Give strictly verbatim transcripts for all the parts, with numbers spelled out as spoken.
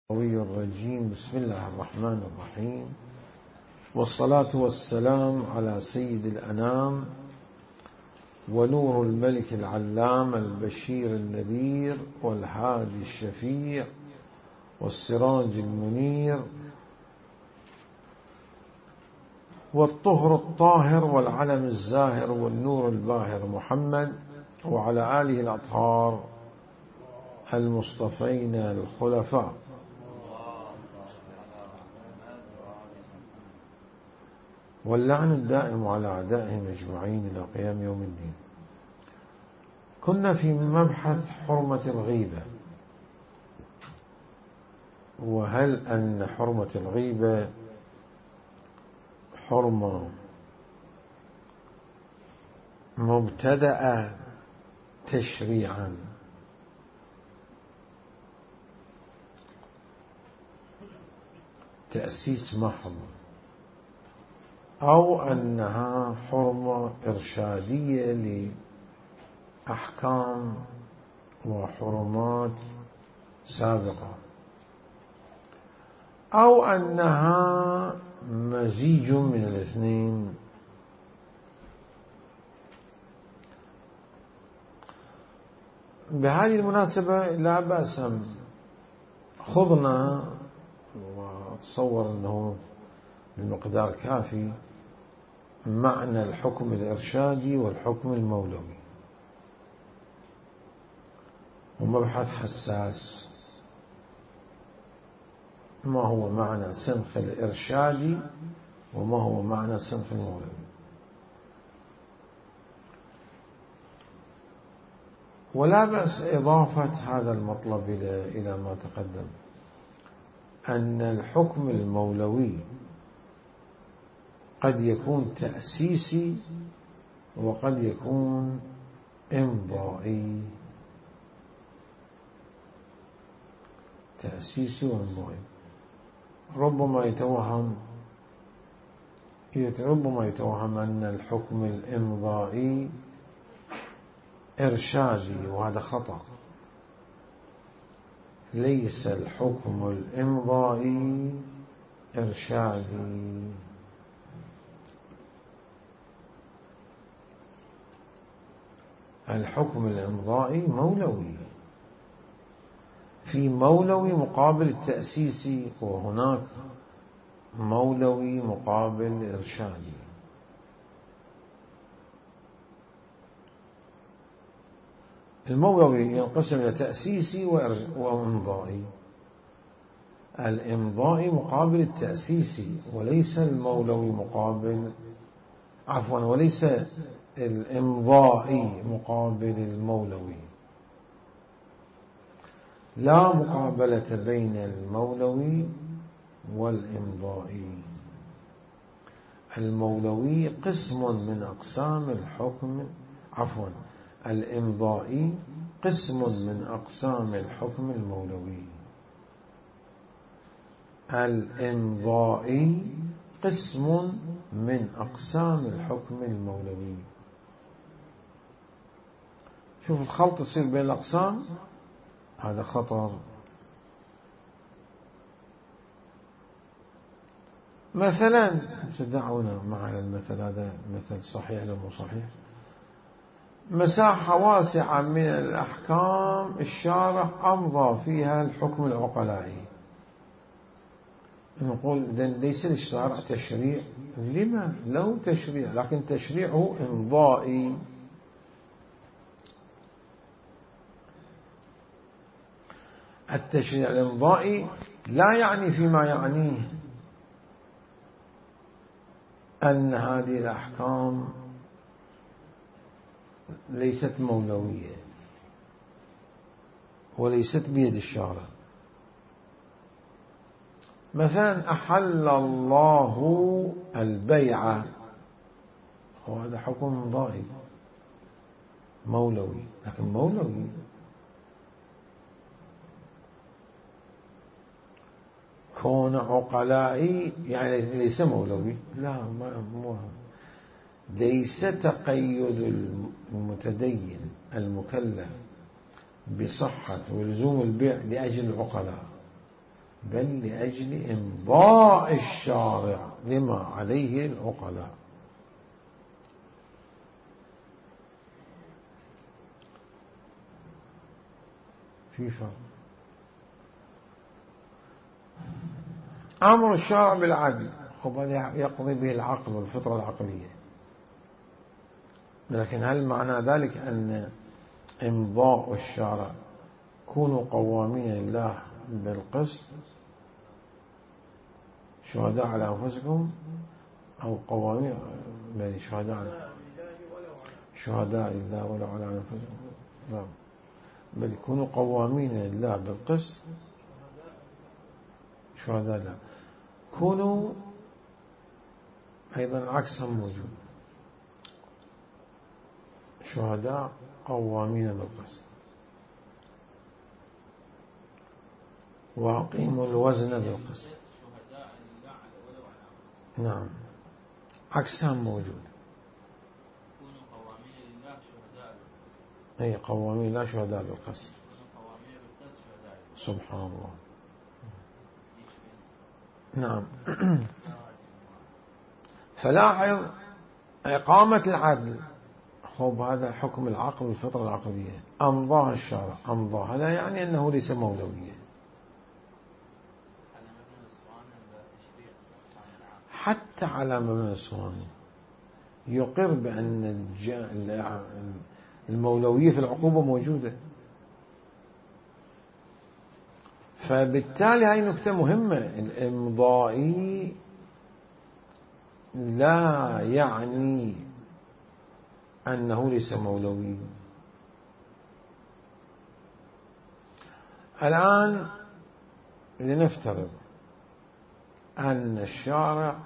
الرجيم. بسم الله الرحمن الرحيم، والصلاة والسلام على سيد الأنام ونور الملك العلام البشير النذير والهادي الشفيع والسراج المنير والطهر الطاهر والعلم الزاهر والنور الباهر محمد وعلى آله الأطهار المصطفين الخلفاء. واللعن الدائم على أعدائهم أجمعين إلى قيام يوم الدين. كنا في مبحث حرمة الغيبة، وهل أن حرمة الغيبة حرمة مبتدأة تشريعا تأسيس محض، أو أنها حرمة إرشادية لأحكام وحرمات سابقة، أو أنها مزيج من الاثنين؟ بهذه المناسبة لا بأس خضنا، وأتصور أنه بمقدار كافي، معنى الحكم الإرشادي والحكم المولوي، ومبحث حساس. ما هو معنى صنف الإرشادي وما هو معنى صنف المولوي؟ ولا بأس إضافة هذا المطلب إلى ما تقدم، أن الحكم المولوي قد يكون تأسيسي وقد يكون إمضائي. تأسيسي وإمضائي. ربما يتوهم ربما يتوهم أن الحكم الإمضائي إرشادي، وهذا خطأ. ليس الحكم الإمضائي إرشادي. الحكم الإمضائي مولوي، في مولوي مقابل التأسيسي، وهناك مولوي مقابل إرشادي. المولوي ينقسم إلى تأسيسي وإمضائي. الإمضائي مقابل التأسيسي، وليس المولوي مقابل عفوا وليس الإمضائي مقابل المولوي. لا مقابلة بين المولوي والإمضائي. المولوي قسم من أقسام الحكم عفوا الإمضائي قسم من أقسام الحكم المولوي. الإمضائي قسم من أقسام الحكم المولوي. شوف الخلط يصير بين الأقسام، هذا خطر. مثلا تدعونا مع المثل هذا، مثل صحيح ولا مو صحيح؟ مساحة واسعة من الأحكام الشارع أمضى فيها الحكم العقلائي. نقول إذن ليس للشارع تشريع؟ لما؟ له تشريع، لكن تشريعه إمضائي. التشريع الإمضائي لا يعني فيما يعنيه أن هذه الأحكام ليست مولوية وليست بيد الشارع. مثلا أحل الله البيع، وهذا حكم إمضائي مولوي، لكن مولوي. كون عقلائي يعني ليس مولوي، لا ما مو ليس تقيد المتدين المكلف بصحة ولزوم البيع لأجل العقلاء، بل لأجل إمضاء الشارع لما عليه العقلاء. في فرق. أمر الشارع بالعدل خب هذا يقضي به العقل والفطرة العقلية، لكن هل معنى ذلك أن إمضاء الشارع كونوا قوامين لله بالقسط شهداء على أنفسكم أو قوامين بل شهداء شهداء لله ولا على أنفسكم لا، بل كونوا قوامين لله بالقسط شهداء لا، كونوا أيضا عكسهم موجود، شهداء قوامين بالقسط، وأقيموا الوزن بالقسط. نعم عكسهم موجود. أي قوامين لا شهداء بالقسط. سبحان الله. نعم. فلاحظ إقامة العدل خب هذا حكم العقل والفطرة العقلية أمضاها الشارع أمضاها لا يعني أنه ليس مولوية. حتى على مبنى الصواني يقر بأن المولوية في العقوبة موجودة. فبالتالي هاي نكتة مهمة، الإمضائي لا يعني أنه ليس مولوي. الآن لنفترض أن الشارع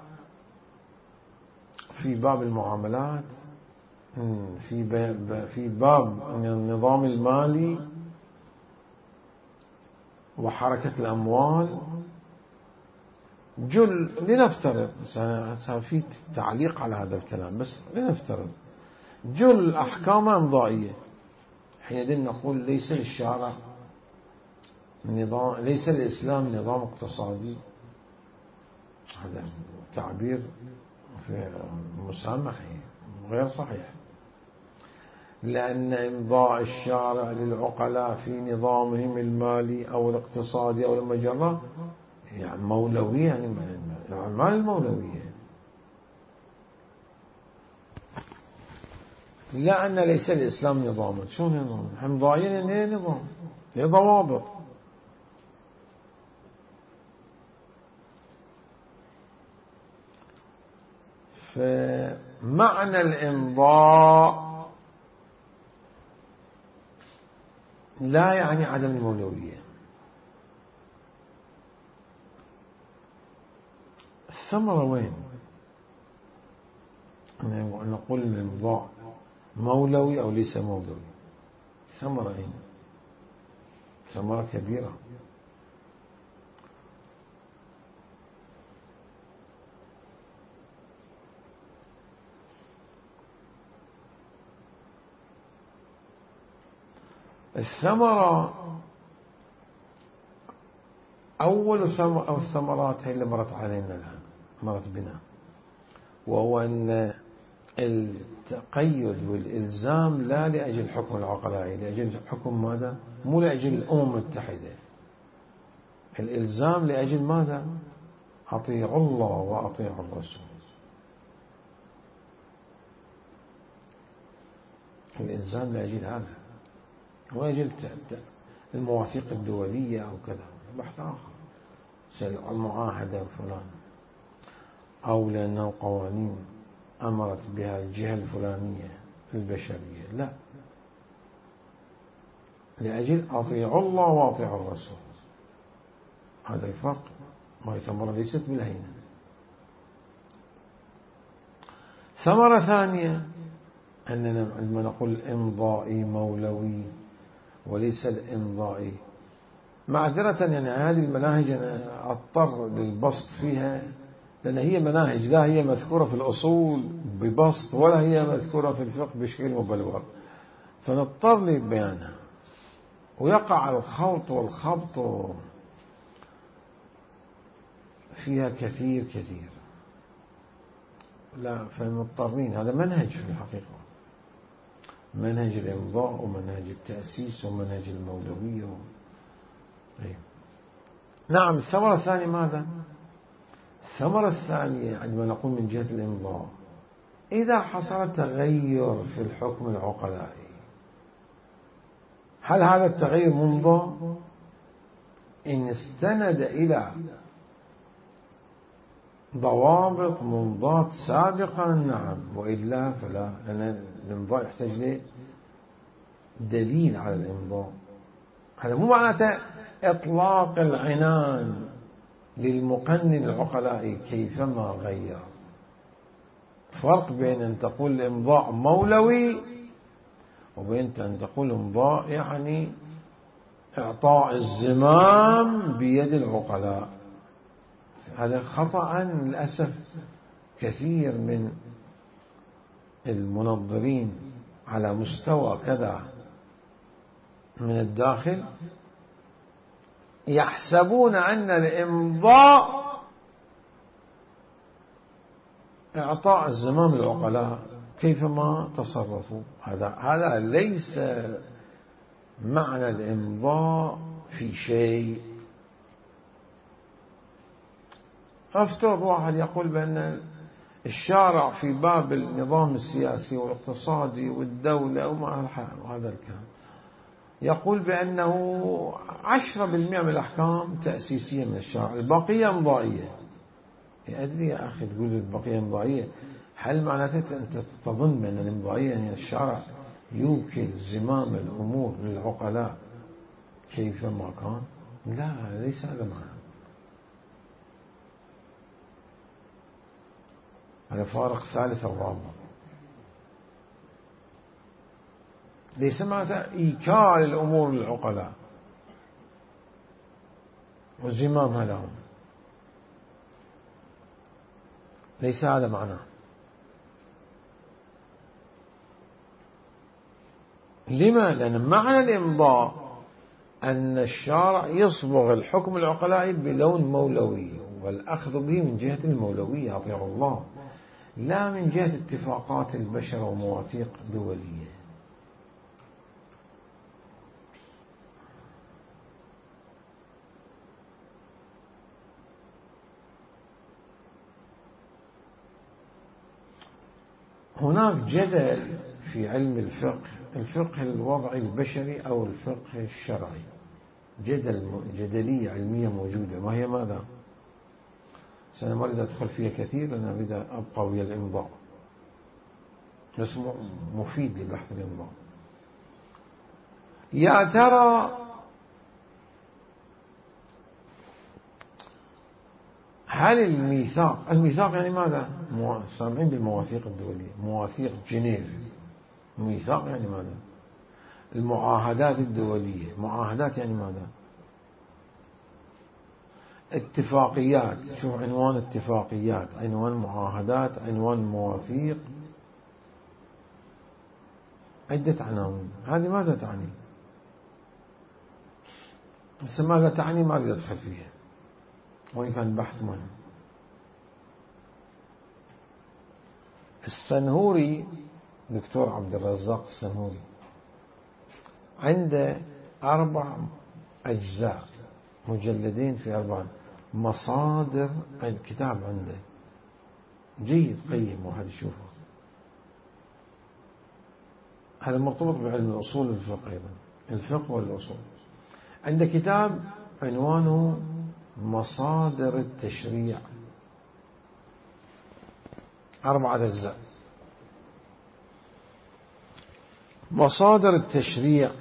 في باب المعاملات في باب في باب النظام المالي وحركة الأموال جل لنفترض في تعليق على هذا الكلام بس لنفترض جل أحكامها إمضائية، حينئذ نقول ليس للشارع نظام، ليس الإسلام نظام اقتصادي. هذا تعبير مسامحي غير صحيح، لأن إمضاء الشارع للعقلاء في نظامهم المالي أو الاقتصادي أو المجرة يعني مولوية، يعني ما المولوية، لا أن ليس الإسلام نظاما. شو نظام؟ إمضائيا ليه نظام؟ ليه ضوابط. فمعنى الإمضاء لا يعني عدم المولوية. الثمرة وين؟ نقول الإمضاء مولوي أو ليس مولوي، ثمرة هنا ثمرة كبيرة. الثمرة أول ثمرة أو الثمرات هي اللي مرت علينا الآن مرت بنا، وهو أن التقيد والإلزام لا لأجل حكم العقلاء، لأجل حكم ماذا؟ مو لأجل الأمم المتحدة، الإلزام لأجل ماذا؟ أطيعوا الله وأطيعوا الرسول. الإلزام لأجل هذا وأجل المواثيق الدولية أو كذا بحث آخر، المعاهدة فلان، أو لأنه قوانين أمرت بها الجهة الفلانية البشرية، لا، لأجل أطيعوا الله وأطيعوا الرسول. هذا الفرق، ما هي ثمرة ليست بالهينة. ثمرة ثانية أننا عندما نقول الإمضائي مولوي وليس الإمضائي، معذرة يعني هذه المناهج أنا أضطر للبسط فيها، لأن هي مناهج لا هي مذكورة في الأصول ببسط ولا هي مذكورة في الفقه بشكل مبلور، فنضطر لبيانها ويقع الخلط والخبط فيها كثير كثير، لا فمضطرين. هذا منهج في الحقيقة، منهج الإمضاء ومنهج التأسيس ومنهج المولوية و... أيه. نعم. الثمرة الثانية ماذا؟ الثمرة الثانية عندما نقول من جهة الإمضاء، إذا حصل تغير في الحكم العقلائي، هل هذا التغير ممضى؟ إن استند إلى ضوابط ممضاة سابقا نعم، وإلا فلا، لأن الإمضاء يحتاج له دليل على الإمضاء. هذا مو معناته إطلاق العنان للمقنن العقلائي كيفما غير. فرق بين أن تقول الإمضاء مولوي وبين أن تقول إمضاء يعني إعطاء الزمام بيد العقلاء. هذا خطأ للأسف كثير من المنظرين على مستوى كذا من الداخل يحسبون أن الإمضاء إعطاء الزمام للعقلاء كيفما تصرفوا. هذا هذا ليس معنى الإمضاء في شيء. أفترض واحد يقول بأن الشارع في باب النظام السياسي والاقتصادي والدولة وهذا الكلام يقول بأنه عشرة بالمئة من الأحكام تأسيسية من الشارع، البقية إمضائية. أدري يا أخي تقول البقية إمضائية، هل معناته أنت تظن بأن الإمضائية يعني الشارع يوكل زمام الأمور للعقلاء كيفما كان؟ لا، ليس هذا معنى. هذا فارق ثالث الرابع. ليس معناته إيكال الأمور للعقلاء وزمامها لهم، ليس هذا معناه. لما؟ لأن معنى الإمضاء أن الشارع يصبغ الحكم العقلائي بلون مولوي، والأخذ به من جهة المولوية أطيعوا الله، لا من جهة اتفاقات البشر ومواثيق دولية. هناك جدل في علم الفقه، الفقه الوضعي البشري أو الفقه الشرعي، جدل جدلية علمية موجودة، وهي ماذا؟ أنا ما أريد أدخل فيها كثير، أنا أريد أبقى ويا الإمضاء، بس مفيد لبحث الإمضاء. يا ترى هل الميثاق، الميثاق يعني ماذا؟ سامعين بالمواثيق الدولية، مواثيق جنيف، ميثاق يعني ماذا؟ المعاهدات الدولية، معاهدات يعني ماذا؟ اتفاقيات. شوف عنوان اتفاقيات، عنوان معاهدات، عنوان مواثيق، عدة عناوين. هذه ماذا تعني؟ بس ماذا تعني ما أريد أدخل فيها، وإن كان بحث مهم. السنهوري، دكتور عبد الرزاق السنهوري، عنده أربع أجزاء مجلدين في أربع مصادر، الكتاب عنده جيد قيم واحد يشوفه. هذا مرتبط بعلم الأصول والفقه أيضا، الفقه والأصول. عنده كتاب عنوانه مصادر التشريع، أربعة أجزاء. مصادر التشريع،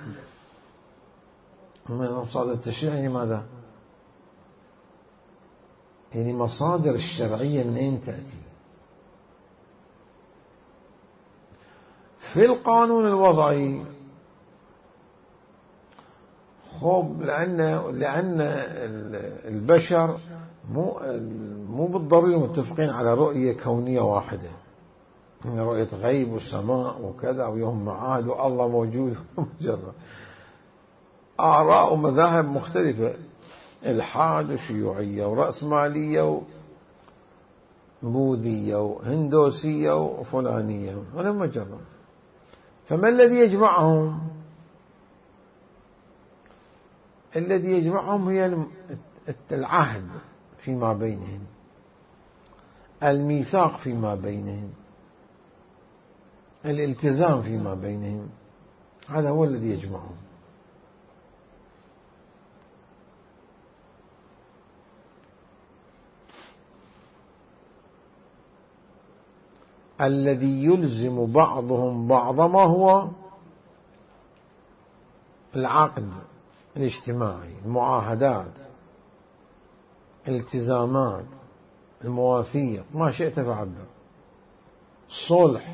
مصادر التشريع يعني ماذا؟ يعني مصادر الشرعية منين تأتي؟ في القانون الوضعي خب، لأن لأن البشر مو مو بالضرورة متفقين على رؤية كونية واحدة، رؤية غيب والسماء وكذا ويوم معاد والله موجود، مجرد آراء ومذاهب مختلفة. إلحاد وشيوعية ورأسمالية وبوذية وهندوسية وفلانية ولا مجرد. فما الذي يجمعهم؟ الذي يجمعهم هي العهد فيما بينهم، الميثاق فيما بينهم، الالتزام فيما بينهم، هذا هو الذي يجمعهم. الذي يلزم بعضهم بعضا ما هو العقد الاجتماعي، المعاهدات، الالتزامات، المواثيق، ما شئت فعبر، الصلح،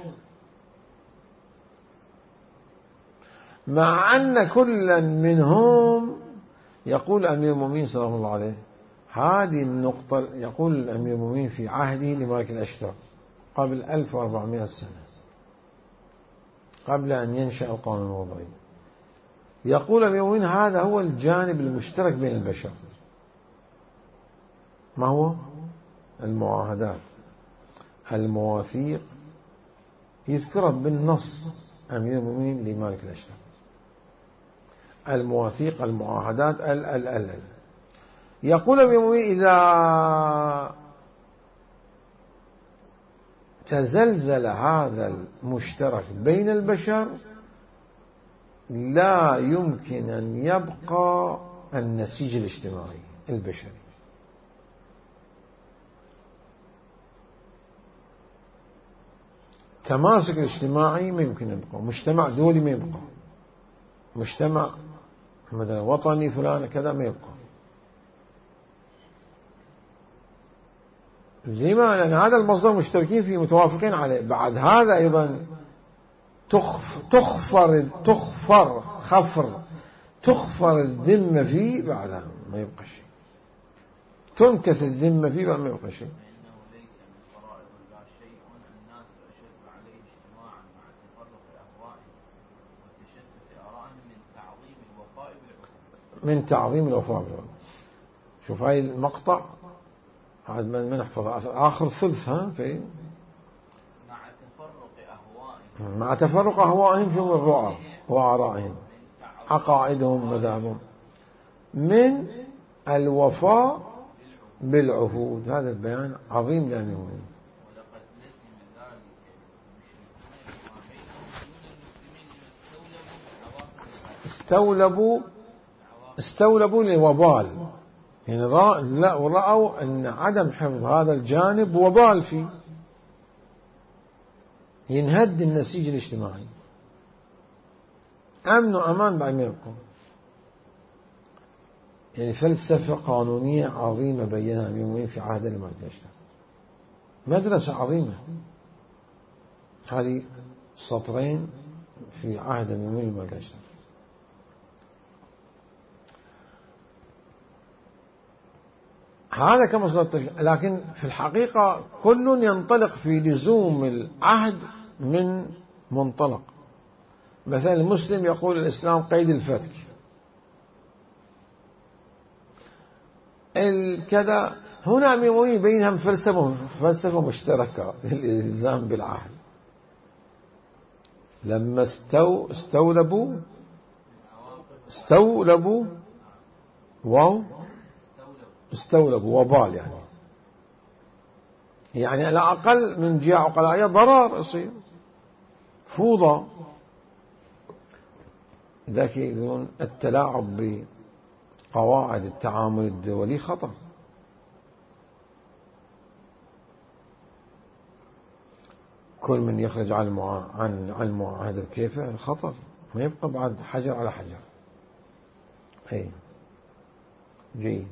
مع أن كلا منهم يقول أمير المؤمنين صلى الله عليه هذه النقطة، يقول الأمير المؤمنين في عهده لمالك الأشتر قبل ألف وأربعمائة سنة، قبل أن ينشأ القانون الوضعي، يقول أمير المؤمنين هذا هو الجانب المشترك بين البشر. ما هو؟ المعاهدات، المواثيق، يذكرها بالنص أمير المؤمنين لمالك الأشتر، المواثيق، المعاهدات، ال ال ال ال يقول أمير المؤمنين إذا تزلزل هذا المشترك بين البشر لا يمكن أن يبقى النسيج الاجتماعي البشري. تماسك الاجتماعي ما يمكن يبقى، مجتمع دولي ما يبقى، مجتمع مثلا وطني فلان كذا ما يبقى. لما؟ لأن هذا المصدر مشتركين فيه متوافقين عليه. بعد هذا أيضا تخفر تخفر خفر تخفر الذمة فيه، بعدها ما يبقى شيء، تنكث الذمة فيه بعد ما يبقى شيء. من تعظيم الوفاء. شوف هاي المقطع عاد ما نحفظ آخر ثلث ها في مع تفرق أهوائهم مع تفرق أهوائهم في الرؤى وآرائهم، عقائدهم، مذاهبهم، من الوفاء بالعهود. هذا البيان عظيم لأنه ولقد لزم ذلك استولبوا استولبوا لوبال، يعني لا ورأوا أن عدم حفظ هذا الجانب وبال فيه، ينهد النسيج الاجتماعي، أمن وأمان بعد ما يبقى. يعني فلسفة قانونية عظيمة بينها اليومين في عهد المالك الأشتر، مدرسة عظيمة. هذه سطرين في عهد اليومين المالك الأشتر. هذا كمصدر، لكن في الحقيقة كل ينطلق في لزوم العهد من منطلق. مثلا المسلم يقول الإسلام قيد الفتك، الكذا. هنا أمير بينهم فلسفة فلسفة مشتركة الإلزام بالعهد. لما استو استولبوا استولبوا واو استولبوا وبال، يعني يعني على أقل من جهة عقلائية ضرر يصير، فوضى. ذاك يقولون التلاعب بقواعد التعامل الدولي خطر. كل من يخرج عن عن المعاهدة كيفه خطر، ما يبقى بعد حجر على حجر. أي جيد.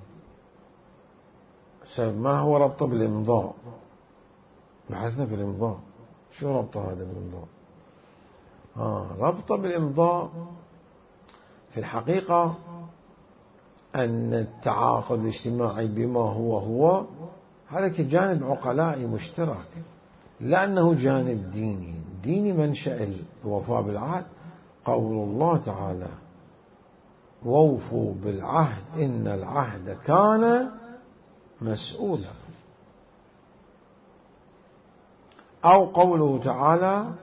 ما هو ربطه بالإمضاء؟ بحثنا في الإمضاء، شو ربطه هذا بالإمضاء؟ آه ربطه بالإمضاء في الحقيقة أن التعاقد الاجتماعي بما هو هو هذا كجانب عقلائي مشترك، لأنه جانب ديني. ديني منشأ الوفاء بالعهد قول الله تعالى وَأَوْفُوا بِالْعَهْدِ إِنَّ الْعَهْدَ كَانَ مسؤولا. أو قوله تعالى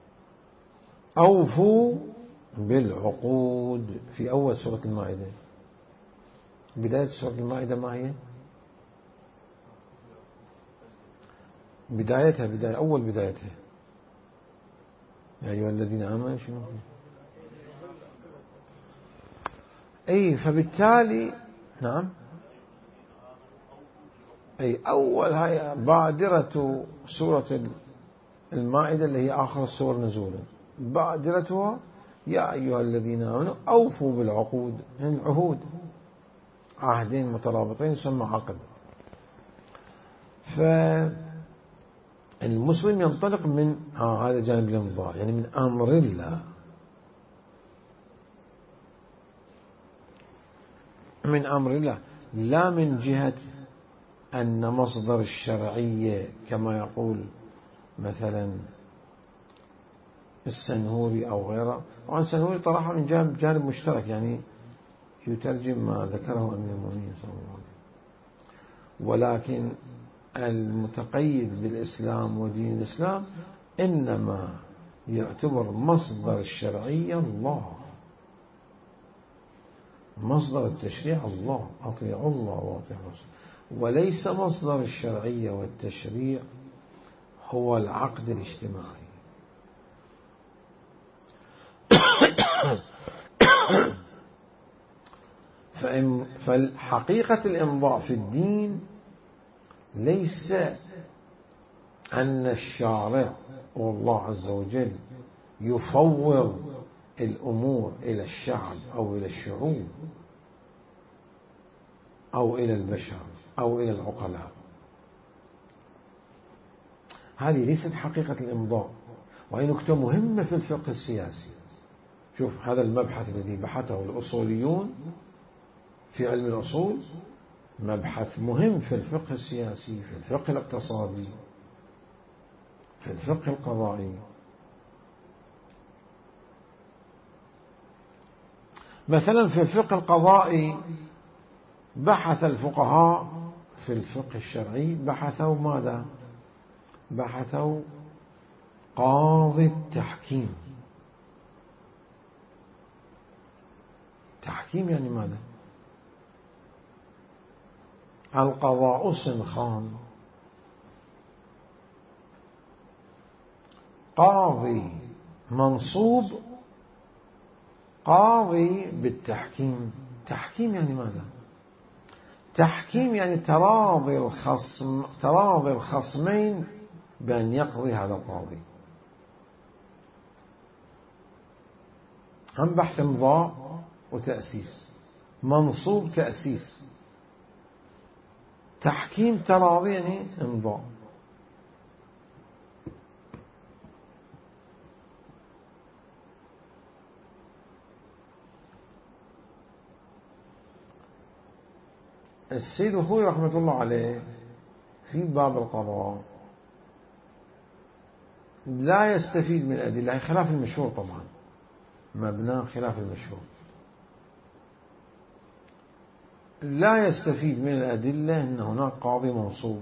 أوفوا بالعقود في أول سورة المائدة. بداية سورة المائدة ما هي؟ بدايتها بداية أول بدايتها يا أيها الذين آمنوا شنو؟ أي فبالتالي نعم أي أول هاي بادرة سورة المائدة اللي هي آخر السور نزولا، بادرتها يا أيها الذين آمنوا أوفوا بالعقود، يعني عهود، عهدين مترابطين يسمى عقد. فالمسلم ينطلق من آه هذا جانب الإمضاء، يعني من أمر الله، من أمر الله، لا من جهة أن مصدر الشرعية كما يقول مثلا السنهوري أو غيره. طبعا السنهوري طرحه من جانب, جانب مشترك، يعني يترجم ما ذكره أمير المؤمنين صلى الله عليه وسلم، ولكن المتقيد بالإسلام ودين الإسلام إنما يعتبر مصدر الشرعية الله، مصدر التشريع الله، أطيعوا الله وأطيعوا الرسول، وليس مصدر الشرعية والتشريع هو العقد الاجتماعي. فالحقيقة الإمضاء في الدين ليس أن الشارع والله عز وجل يفوض الأمور إلى الشعب أو إلى الشعوب أو إلى البشر أو إلى العقلاء. هذه ليست حقيقة الإمضاء، وهي نكتة مهمة في الفقه السياسي. شوف هذا المبحث الذي بحثه الأصوليون في علم الأصول، مبحث مهم في الفقه السياسي، في الفقه الاقتصادي، في الفقه القضائي. مثلا في الفقه القضائي بحث الفقهاء في الفقه الشرعي، بحثوا ماذا؟ بحثوا قاضي التحكيم. تحكيم يعني ماذا؟ القضاء صنخان، قاضي منصوب، قاضي بالتحكيم. تحكيم يعني ماذا؟ تحكيم يعني تراضي الخصم، تراضي الخصمين بأن يقضي هذا القاضي. هم بحث امضاء وتأسيس، منصوب تأسيس، تحكيم تراضي يعني امضاء. السيد الخوئي رحمة الله عليه في باب القضاء لا يستفيد من الأدلة، خلاف المشهور طبعا، مبنى خلاف المشهور، لا يستفيد من الأدلة أن هناك قاضي منصوب،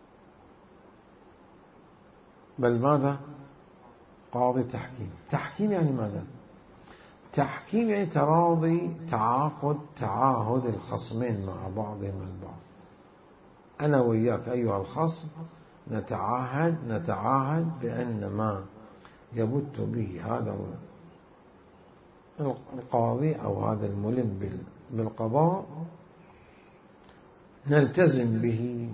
بل ماذا؟ قاضي تحكيم. تحكيم يعني ماذا؟ تحكيم يعني تراضي، تعاقد، تعاهد الخصمين مع بعضهم البعض. أنا وإياك أيها الخصم نتعاهد نتعاهد بأن ما يبت به هذا القاضي أو هذا الملم بالقضاء نلتزم به.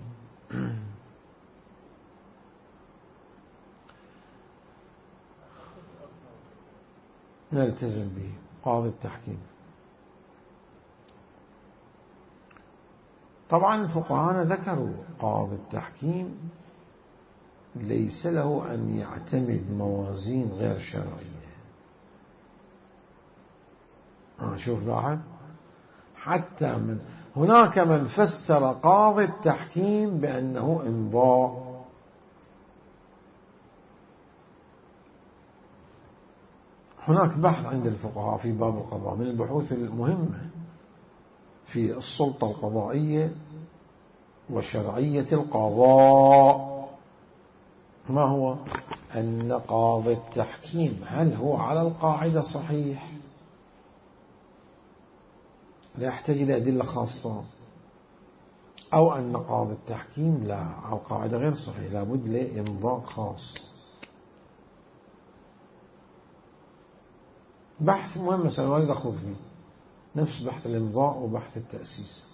نلتزم به قاضي التحكيم. طبعا الفقهاء ذكروا قاضي التحكيم ليس له أن يعتمد موازين غير شرعية. آه شوف بعد، حتى من هناك من فسر قاضي التحكيم بأنه إمضاء. هناك بحث عند الفقهاء في باب القضاء من البحوث المهمة في السلطة القضائية وشرعية القضاء. ما هو؟ أن قاضي التحكيم هل هو على القاعدة صحيح؟ لا يحتاج إلى أدلة خاصة، أو أن قاضي التحكيم لا، على القاعدة غير صحيح، لابد لإمضاء خاص. بحث مهم مثلا وارد أخذ فيه نفس بحث الإمضاء وبحث التأسيس.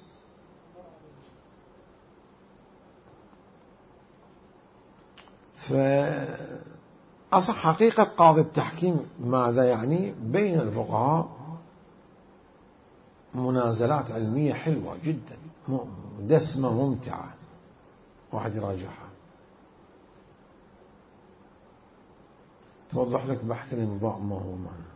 فأصح حقيقة قاضي التحكيم ماذا يعني؟ بين الفقهاء منازلات علمية حلوة جدا، دسمة ممتعة، واحد يراجعها توضح لك بحث الإمضاء ما هو معنى.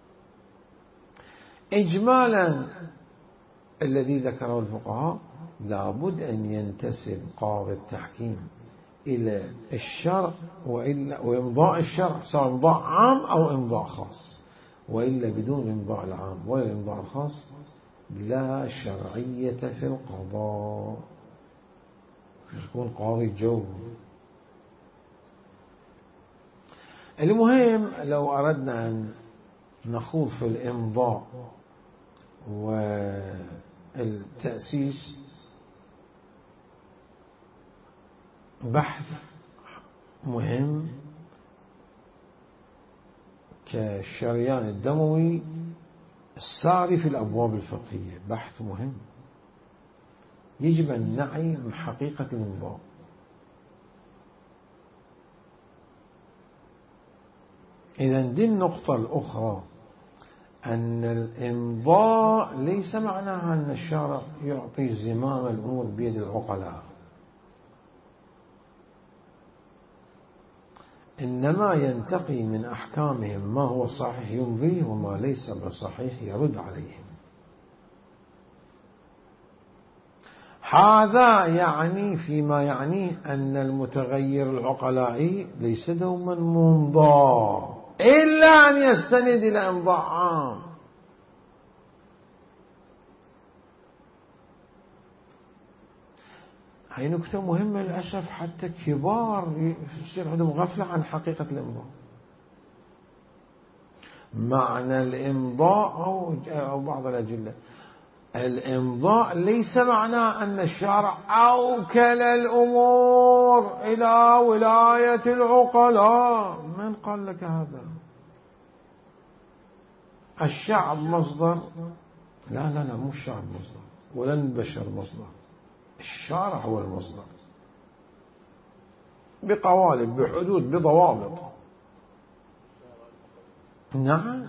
إجمالا الذي ذكره الفقهاء لابد أن ينتسب قاضي التحكيم إلى الشرع، وإلا وإمضاء الشرع سواء إمضاء عام أو إمضاء خاص، وإلا بدون إمضاء العام ولا الإمضاء الخاص لا شرعية في القضاء، يكون قاضي جو. المهم لو أردنا أن نخوض في الإمضاء والتأسيس بحث مهم كالشريان الدموي الساري في الأبواب الفقهية، بحث مهم يجب أن نعي من حقيقة الإمضاء. إذا دي النقطة الأخرى، أن الإمضاء ليس معناها أن الشارع يعطي زمام الأمور بيد العقلاء، إنما ينتقي من أحكامهم ما هو صحيح يمضيه وما ليس بصحيح يرد عليهم. هذا يعني فيما يعنيه أن المتغير العقلائي ليس دوما ممضى إلا أن يستند إلى إمضاء عام. هاي نكتة مهمة للأسف، حتى كبار يصير عندهم غفلة عن حقيقة الإمضاء. معنى الإمضاء أو بعض الأجلة، الإمضاء ليس معناه أن الشارع أوكل الأمور إلى ولاية العقلاء. من قال لك هذا؟ الشعب مصدر؟ لا لا لا، مو الشعب مصدر ولا البشر مصدر، الشارع هو المصدر بقوالب بحدود بضوابط. نعم.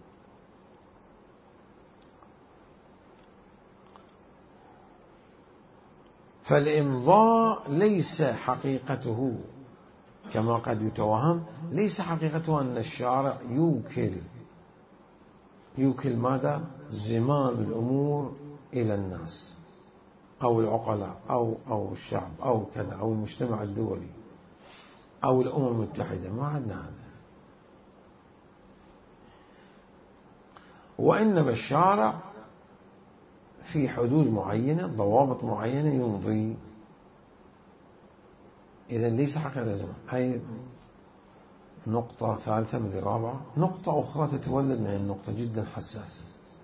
فالإمضاء ليس حقيقته كما قد يتوهم، ليس حقيقته أن الشارع يوكل يوكل ماذا؟ زمام الأمور إلى الناس أو العقلاء أو أو الشعب أو كذا أو المجتمع الدولي أو الأمم المتحدة، ما عندنا هذا. وإنما الشارع في حدود معينة ضوابط معينة يمضي. إذا ليس حقيقة زمان. هاي نقطة ثالثة من الرابعة. نقطة أخرى تتولد من النقطة جدا حساسة.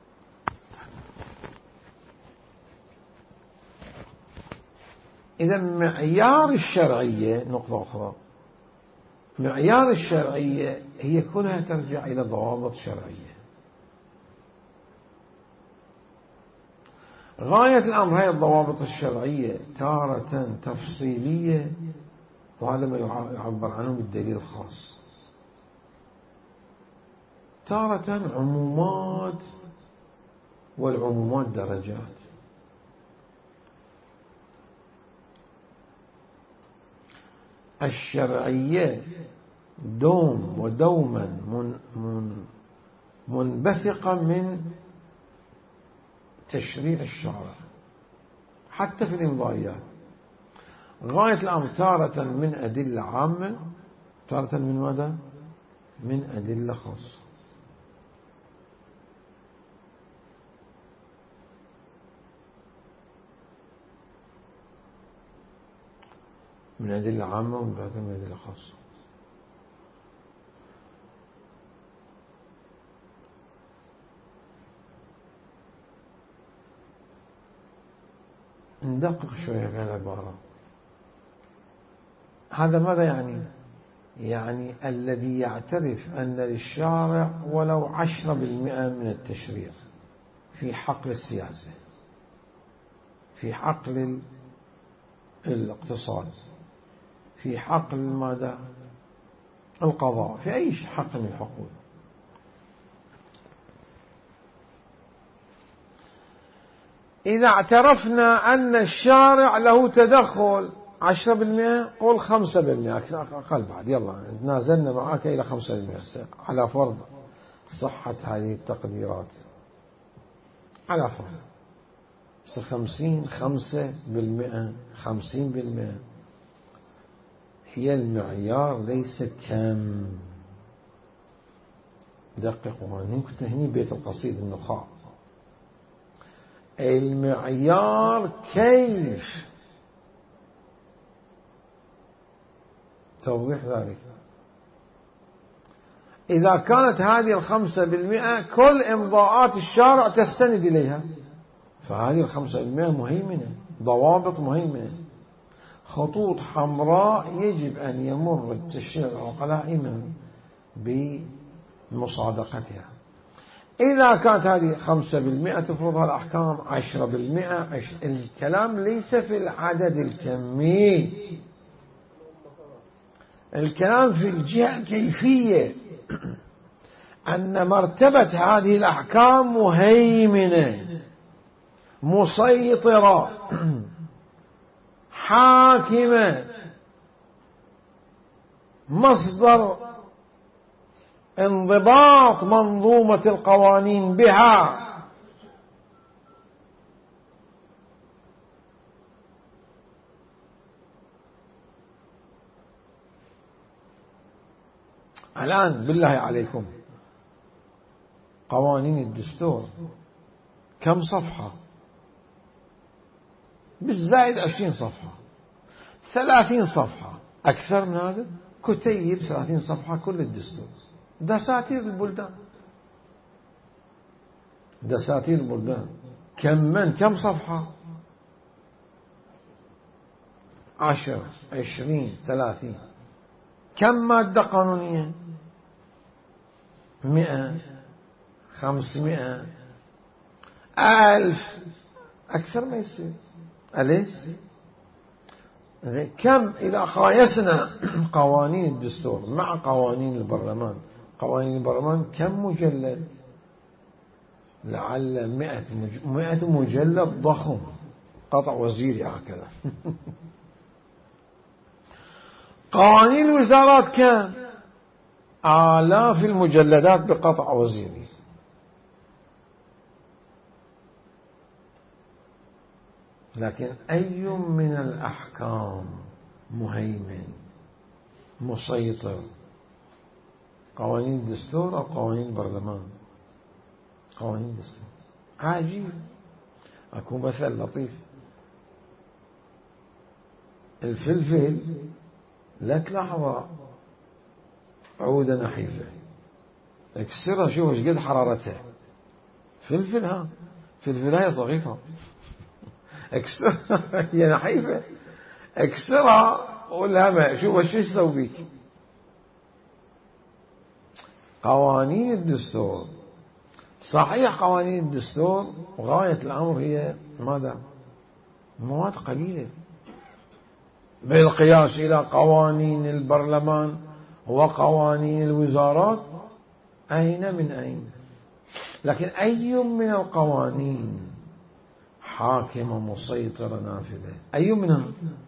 إذا معيار الشرعية، نقطة أخرى، معيار الشرعية هي كلها ترجع إلى ضوابط شرعية. غاية الأمر هي الضوابط الشرعية تارة تفصيلية، وهذا ما يعبر عنه بالدليل الخاص، تارة عمومات، والعمومات درجات. الشرعية دوم ودوما من من منبثقة من تشريع الشرع حتى في الإمضائيات. غاية الأمر تارة من أدلة عامة، تارة من ماذا؟ من أدلة خاصة. من أدلة عامة ومن بعدها من أدلة خاصة. ندقق شوية في العبارة. هذا ماذا يعني؟ يعني الذي يعترف أن للشارع ولو عشرة بالمئة من التشريع في حقل السياسة، في حقل الاقتصاد، في حقل ماذا؟ القضاء، في أي حق من الحقوق. إذا اعترفنا أن الشارع له تدخل عشرة بالمئة، قول خمسة بالمئة أقل بعد، يلا نازلنا معك إلى خمسة بالمئة على فرض صحة هذه التقديرات، على فرض بس خمسين خمسة بالمئة خمسين بالمئة هي المعيار، ليس كم. دققوا، نكتة هني بيت القصيد النخاع. المعيار كيف توضيح ذلك. إذا كانت هذه الخمسة بالمئة كل إمضاءات الشارع تستند إليها، فهذه الخمسة بالمئة مهيمنة، ضوابط مهيمنة، خطوط حمراء يجب أن يمر التشريع العقلاء بمصادقتها. إذا كانت هذه خمسة بالمئة تفرضها الأحكام عشرة بالمئة. الكلام ليس في العدد الكمي، الكلام في الجهة الكيفية، أن مرتبة هذه الأحكام مهيمنة مسيطرة حاكمة، مصدر انضباط منظومة القوانين بها. الآن بالله عليكم قوانين الدستور كم صفحة؟ بالزائد عشرين صفحة، ثلاثين صفحة، أكثر من هذا كتيب ثلاثين صفحة كل الدستور. دساتير البلدان، دساتير البلدان كم من كم صفحة؟ عشر عشرين ثلاثين. كم مادة قانونية؟ مئة خمسمائة ألف، أكثر ما يصير. أليس كم إذا قايسنا قوانين الدستور مع قوانين البرلمان؟ قوانين البرلمان كم مجلد؟ لعل مئة مئة مجلد ضخم، قطع وزيري هكذا. قوانين الوزارات كم؟ آلاف المجلدات بقطع وزيري. لكن أي من الأحكام مهيمن مسيطر؟ قوانين الدستور أو قوانين البرلمان؟ قوانين الدستور. عجيب. أكو مثل لطيف، الفلفل لا تلاحظ عودة نحيفة، اكسرها شوف ايش قد حرارتها. فلفل ها فلفل هاي صغيرة، اكسرها هي نحيفة، اكسرها والهمة شوف ايش يسوي بيك. قوانين الدستور صحيح، قوانين الدستور غاية الأمر هي ماذا؟ مواد قليلة بالقياس إلى قوانين البرلمان وقوانين الوزارات. أين من أين؟ لكن أي من القوانين حاكمة مسيطرة نافذة؟ أي منها؟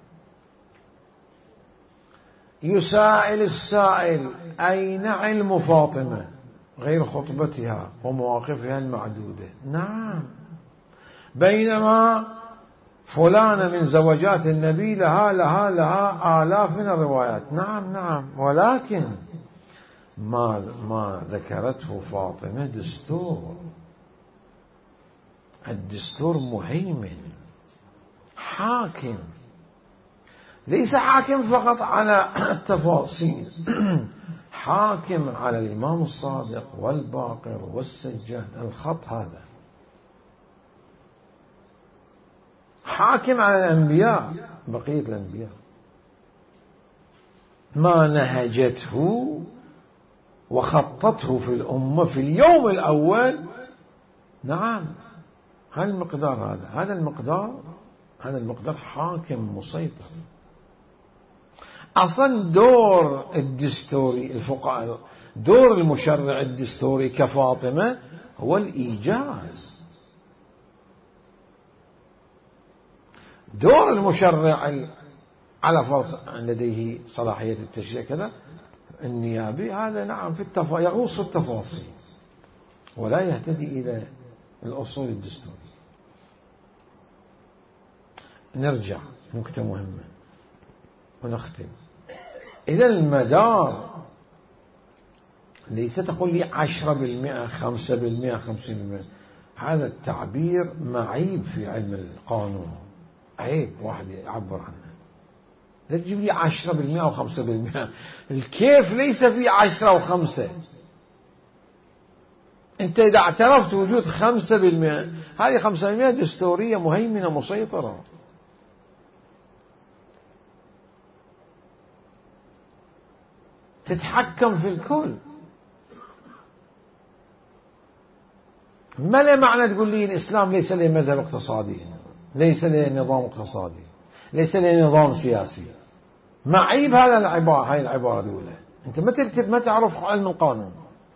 يسائل السائل أين علم فاطمة غير خطبتها ومواقفها المعدودة؟ نعم. بينما فلانة من زوجات النبي لها لها لها آلاف من الروايات. نعم نعم. ولكن ما ما ذكرته فاطمة دستور. الدستور مهيمن حاكم، ليس حاكم فقط على التفاصيل، حاكم على الإمام الصادق والباقر والسجاد، الخط هذا حاكم على الأنبياء، بقية الأنبياء ما نهجته وخطته في الأمة في اليوم الأول. نعم، هذا المقدار، هذا هذا المقدار هذا المقدار حاكم مسيطر. أصلا دور الدستوري الفقهاء، دور المشرع الدستوري كفاطمة هو الإيجاز. دور المشرع على فرض لديه صلاحية التشريع كذا النيابي، هذا نعم في التف... يغوص التفاصيل ولا يهتدي إلى الأصول الدستورية. نرجع نكتة مهمة ونختم. إذا المدار ليس تقول لي عشرة بالمئة خمسة بالمئة خمسين بالمئة، هذا التعبير معيب في علم القانون، عيب واحد يعبر عنه. لا تجيب لي عشرة بالمئة وخمسة بالمئة، الكيف ليس في عشرة وخمسة. أنت إذا اعترفت وجود خمسة بالمئة، هذه خمسة بالمئة دستورية مهيمنة مسيطرة. تتحكم في الكل. ما له معنى تقول لي الإسلام ليس له مذهب اقتصادي، ليس له نظام اقتصادي، ليس له نظام سياسي. معيب هذا العبارة، هاي العبارة الأولى. أنت ما تكتب، ما تعرف علم القانون.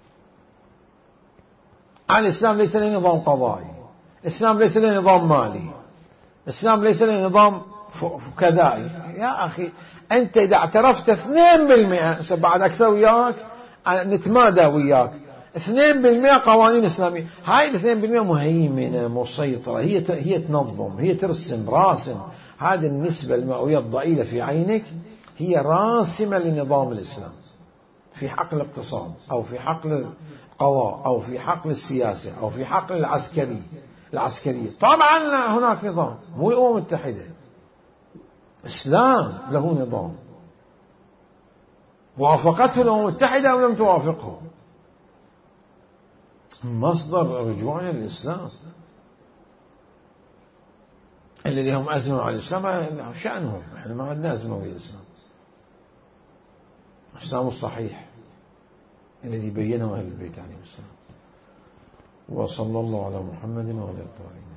الإسلام ليس له نظام قضائي، الإسلام ليس له نظام مالي، الإسلام ليس له نظام كذائي. يا أخي أنت إذا اعترفت اثنين بالمئة، بعد أكثر وياك نتمادى وياك، اثنين بالمئة قوانين إسلامية، هاي الاثنين بالمئة مهيمنة مسيطرة، هي هي تنظم، هي ترسم راسم. هذه النسبة المئوية الضئيلة في عينك هي راسمة لنظام الإسلام في حقل الاقتصاد أو في حقل القضاء أو في حقل السياسة أو في حقل العسكري العسكرية. طبعا هناك نظام، مو الأمم المتحدة، إسلام له نظام، وافقته الأمم المتحدة أو لم توافقه، مصدر رجوعنا للإسلام. اللي لهم أزمة على الإسلام شأنهم، إحنا ما عندنا أزمة ويا الإسلام. الإسلام الصحيح الذي بينه أهل البيت عليه السلام. وصلى الله على محمد وعلى آله.